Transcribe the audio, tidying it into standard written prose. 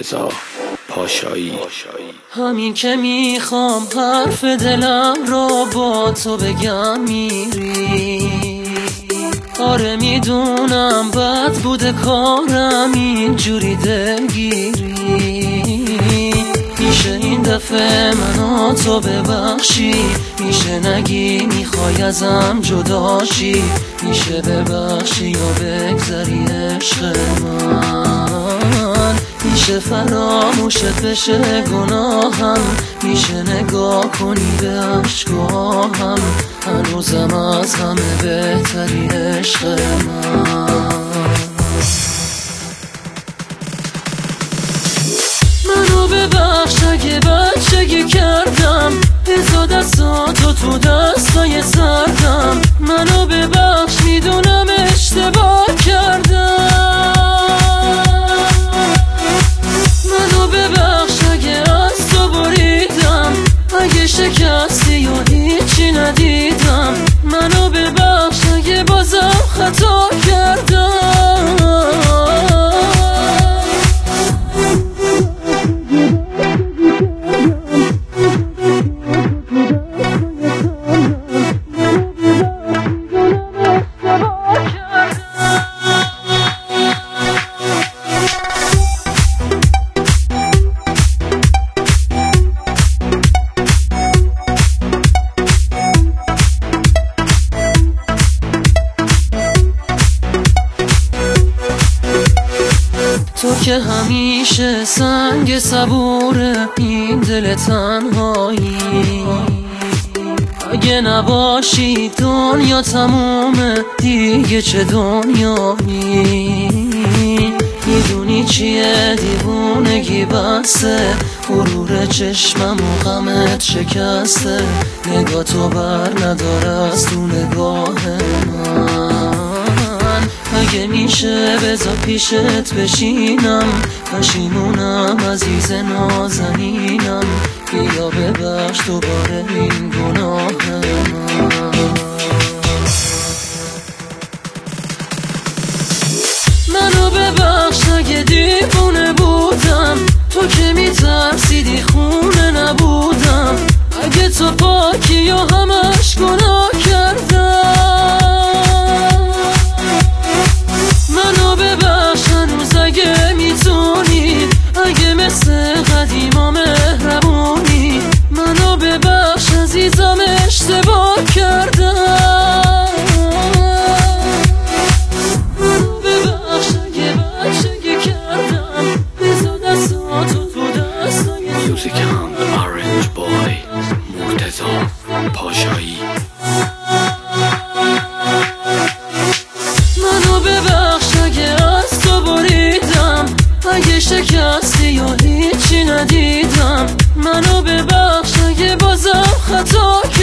مرتضی پاشایی. همین که میخوام حرف دلم را با تو بگم میری. آره میدونم بد بوده کارم اینجوری دلگیری. میشه این دفعه منو تو ببخشی، میشه نگی میخوای ازم جداشی، میشه ببخشی یا بگذری عشق من، میشه فراموشت بشه گناهم، میشه نگاه کنی به عشقاهم، هنوزم از همه بهتری عشق من. منو ببخش اگه بچگی کردم، بذار دستاتو تو دستای سردم. منو ببخش میدونم اشتباه کردم. منو ببخش اگه از تو بریدم، اگه شکستی یا هیچی ندیدم. منو ببخش اگه بازم خطا کردم. تو که همیشه سنگ صبور این دل تنهایی، اگه نباشی دنیا تمومه دیگه چه دنیایی. میدونی چیه دیوونگی بسته، غرور چشمم و غمت شکسته، نگاه تو بر نداره از تو نگاه من. اگه میشه بذار پیشت بشینم، پشیمونم عزیز نازنینم، بیا ببخش دوباره این گناه من. منو ببخش اگه دیوونه بودم، تو که میترسیدی خونه نبودم، اگه تو پاکی یا همش گناه کردم. منو ببخش هنوز اگه میتونی، اگه مثل قدیما مهربونی. منو ببخش عزیزم اشتباه کردم. منو ببخش اگه بچگی کردم، بذار دستاتو تو دستای موزیکاند آرنج بای مرتضی پاشایی. منو ببخش اگه از تو بریدم، اگه شکستی یا هیچی ندیدم. منو ببخش اگه بازم خطا